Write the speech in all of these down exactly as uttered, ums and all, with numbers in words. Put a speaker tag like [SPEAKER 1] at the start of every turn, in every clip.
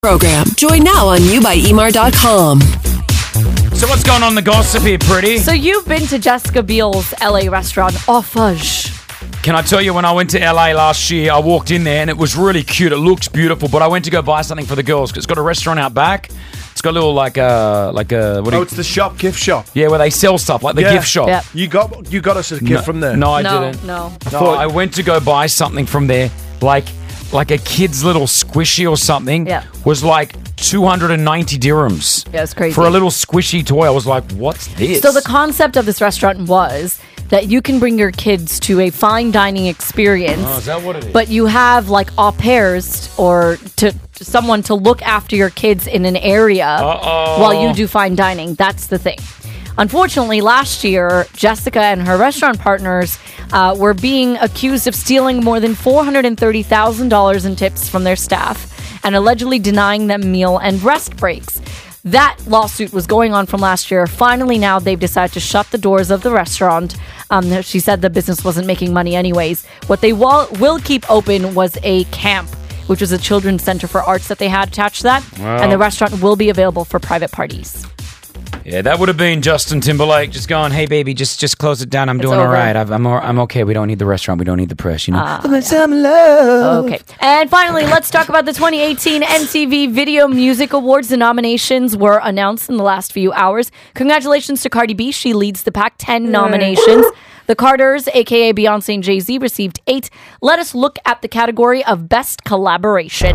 [SPEAKER 1] Program. Join now on you by E M A R dot com.
[SPEAKER 2] So what's going on in the gossip here, Pretty?
[SPEAKER 3] So you've been to Jessica Biel's L A restaurant, Offage.
[SPEAKER 2] Can I tell you, when I went to L A last year, I walked in there and it was really cute. It looks beautiful, but I went to go buy something for the girls because it's got a restaurant out back. It's got a little like a like a what do
[SPEAKER 4] Oh,
[SPEAKER 2] you,
[SPEAKER 4] it's the shop, gift shop.
[SPEAKER 2] yeah, where they sell stuff like the
[SPEAKER 4] Yeah.
[SPEAKER 2] gift shop.
[SPEAKER 3] Yep.
[SPEAKER 4] You got you got us a gift
[SPEAKER 2] No,
[SPEAKER 4] from there.
[SPEAKER 2] No, I
[SPEAKER 3] no,
[SPEAKER 2] didn't.
[SPEAKER 3] no.
[SPEAKER 2] No, I went to go buy something from there, like like a kid's little squishy or something.
[SPEAKER 3] Yeah.
[SPEAKER 2] Was like two hundred ninety dirhams.
[SPEAKER 3] Yeah, it's crazy.
[SPEAKER 2] For a little squishy toy. I was like, what's this?
[SPEAKER 3] So the concept of this restaurant was that you can bring your kids to a fine dining experience.
[SPEAKER 2] Oh, is that what it is?
[SPEAKER 3] But you have like au pairs or to, to someone to look after your kids in an area
[SPEAKER 2] Uh-oh.
[SPEAKER 3] while you do fine dining. That's the thing. Unfortunately, last year, Jessica and her restaurant partners uh, were being accused of stealing more than four hundred thirty thousand dollars in tips from their staff and allegedly denying them meal and rest breaks. That lawsuit was going on from last year. Finally, now they've decided to shut the doors of the restaurant. Um, she said the business wasn't making money anyways. What they will, will keep open was a camp, which was a children's center for arts that they had attached to that.
[SPEAKER 2] Wow.
[SPEAKER 3] And the restaurant will be available for private parties.
[SPEAKER 2] Yeah, that would have been Justin Timberlake just going, "Hey, baby, just just close it down. I'm
[SPEAKER 3] It's
[SPEAKER 2] doing all
[SPEAKER 3] over.
[SPEAKER 2] right. I've, I'm all, I'm okay. We don't need the restaurant. We don't need the press. You know."
[SPEAKER 3] Ah,
[SPEAKER 2] Let's have love.
[SPEAKER 3] Okay. And finally, let's talk about the twenty eighteen M T V Video Music Awards. The nominations were announced in the last few hours. Congratulations to Cardi B. She leads the pack, ten nominations. The Carters, a k a. Beyonce and Jay-Z, received eight. Let us look at the category of Best Collaboration.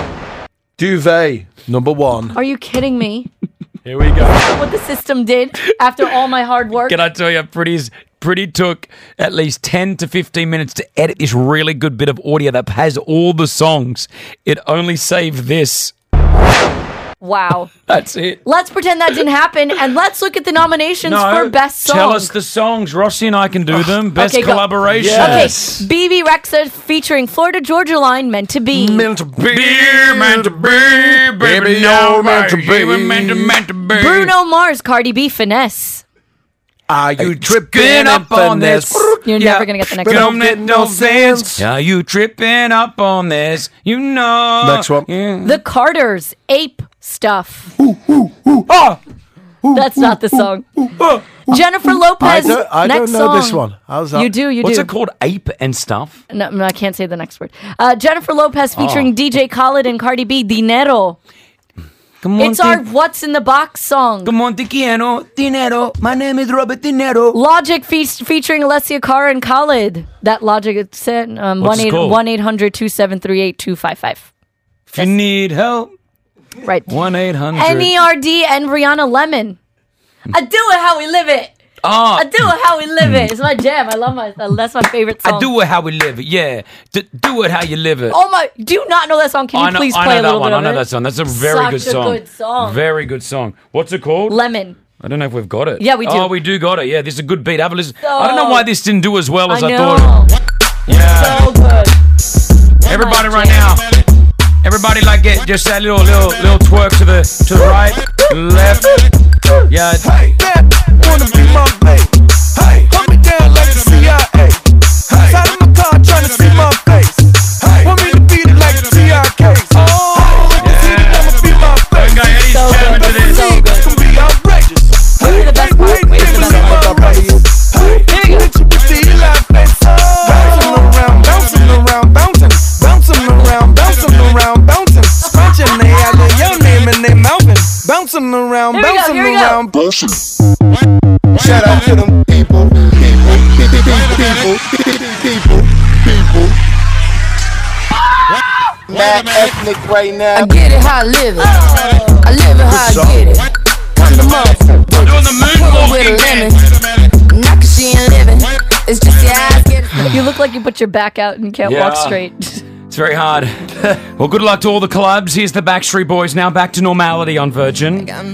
[SPEAKER 4] Duvet, number one.
[SPEAKER 3] Are you kidding me?
[SPEAKER 2] Here we go.
[SPEAKER 3] What the system did after all my hard work?
[SPEAKER 2] Can I tell you, Pretty's Pretty took at least ten to fifteen minutes to edit this really good bit of audio that has all the songs. It only saved this.
[SPEAKER 3] Wow.
[SPEAKER 2] That's it.
[SPEAKER 3] Let's pretend that didn't happen, and let's look at the nominations for Best Song.
[SPEAKER 2] Tell us the songs. Rossi and I can do them. Best
[SPEAKER 3] Okay, go.
[SPEAKER 2] collaboration.
[SPEAKER 4] Yes.
[SPEAKER 3] Okay, B B Rexa featuring Florida Georgia Line, Meant to Be.
[SPEAKER 4] Meant to be,
[SPEAKER 2] Meant to be, baby,
[SPEAKER 4] you're meant to be.
[SPEAKER 2] Meant to, meant to be.
[SPEAKER 3] Bruno Mars, Cardi B, Finesse.
[SPEAKER 4] Are you
[SPEAKER 2] Get
[SPEAKER 4] tripping
[SPEAKER 2] up on this?
[SPEAKER 3] You're
[SPEAKER 2] Yeah.
[SPEAKER 3] never going to get the next
[SPEAKER 4] But
[SPEAKER 3] one.
[SPEAKER 4] don't get no sense.
[SPEAKER 2] Are you tripping up on this? You know.
[SPEAKER 4] Next one.
[SPEAKER 2] Yeah.
[SPEAKER 3] The Carters, Ape Stuff.
[SPEAKER 4] Ah!
[SPEAKER 3] That's not the song. Jennifer
[SPEAKER 4] I
[SPEAKER 3] Lopez,
[SPEAKER 4] don't, I
[SPEAKER 3] next
[SPEAKER 4] don't know
[SPEAKER 3] song.
[SPEAKER 4] this one. How's that?
[SPEAKER 3] You do, you
[SPEAKER 2] What's
[SPEAKER 3] do.
[SPEAKER 2] it called? Ape and stuff?
[SPEAKER 3] No, no, I can't say the next word. Uh, Jennifer Lopez featuring
[SPEAKER 2] Oh.
[SPEAKER 3] D J Khaled and Cardi B, Dinero.
[SPEAKER 2] Come
[SPEAKER 3] It's our What's in the Box song.
[SPEAKER 2] Come on, te quiero, dinero. My name is Robert Dinero.
[SPEAKER 3] Logic fe- featuring Alessia Cara and Khaled. That Logic it said um,
[SPEAKER 2] What's it called?
[SPEAKER 3] one eight hundred two seven three eight two five five.
[SPEAKER 2] If you need help,
[SPEAKER 3] Right.
[SPEAKER 2] one eight hundred.
[SPEAKER 3] N E R D and Rihanna Lemon. I do it how we live it.
[SPEAKER 2] Ah,
[SPEAKER 3] I do it how we live it. It's my jam. I love my. That's my favorite song.
[SPEAKER 2] I do it how we live it. Yeah, D- do it how you live it.
[SPEAKER 3] Oh my! Do you not know that song? Can you
[SPEAKER 2] I know,
[SPEAKER 3] please
[SPEAKER 2] I
[SPEAKER 3] play
[SPEAKER 2] know
[SPEAKER 3] a
[SPEAKER 2] that
[SPEAKER 3] little
[SPEAKER 2] one.
[SPEAKER 3] bit
[SPEAKER 2] I
[SPEAKER 3] of
[SPEAKER 2] know
[SPEAKER 3] it?
[SPEAKER 2] that song. That's a very
[SPEAKER 3] Such
[SPEAKER 2] good
[SPEAKER 3] a
[SPEAKER 2] song.
[SPEAKER 3] good song.
[SPEAKER 2] Very good song. What's it called?
[SPEAKER 3] Lemon.
[SPEAKER 2] I don't know if we've got it.
[SPEAKER 3] Yeah, we do.
[SPEAKER 2] Oh, we do got it. Yeah, this is a good beat. Have a listen.
[SPEAKER 3] So-
[SPEAKER 2] I don't know why this didn't do as well as
[SPEAKER 3] I
[SPEAKER 2] I,
[SPEAKER 3] know.
[SPEAKER 2] thought. Yeah.
[SPEAKER 3] So good. Oh
[SPEAKER 2] Everybody
[SPEAKER 3] my
[SPEAKER 2] right
[SPEAKER 3] jam.
[SPEAKER 2] now. Everybody like get just that little little little twerk to the to the right, left. Yeah.
[SPEAKER 4] Hey, that wanna be my babe. Hey, put me down like the C I A. Hey, side of my car trying to see my face. Hey, want me to beat it like the T R Ks. Oh, yeah. I'ma be my face.
[SPEAKER 2] Okay, Eddie's
[SPEAKER 3] So
[SPEAKER 2] jamming
[SPEAKER 3] good.
[SPEAKER 2] to this.
[SPEAKER 3] So good.
[SPEAKER 4] Can be outrageous.
[SPEAKER 3] Wait for the best part. Wait for the best part.
[SPEAKER 4] Hey,
[SPEAKER 3] Here you go.
[SPEAKER 4] hit you with the Eli face. Bouncing around, bouncing around, bouncing, bouncing around, bouncing around, bouncing, scratching they out of your name and they mouthing, bouncing around,
[SPEAKER 3] Here we go,
[SPEAKER 4] bouncing
[SPEAKER 3] here we go.
[SPEAKER 4] around, bullshit. Shout out to them people, people, people, people, people, people. Mad ethnic right now.
[SPEAKER 5] I get it how I live it. I live it how I get it. Come to motherfucker.
[SPEAKER 2] Doing the
[SPEAKER 5] Put with a
[SPEAKER 2] moonwalking
[SPEAKER 5] lemon.
[SPEAKER 2] dance.
[SPEAKER 5] Knock a she ain't living. It's just your eyes get it.
[SPEAKER 3] You look like you put your back out and can't walk
[SPEAKER 2] Yeah.
[SPEAKER 3] straight.
[SPEAKER 2] It's very hard. Well, good luck to all the clubs. Here's the Backstreet Boys now back to normality on Virgin.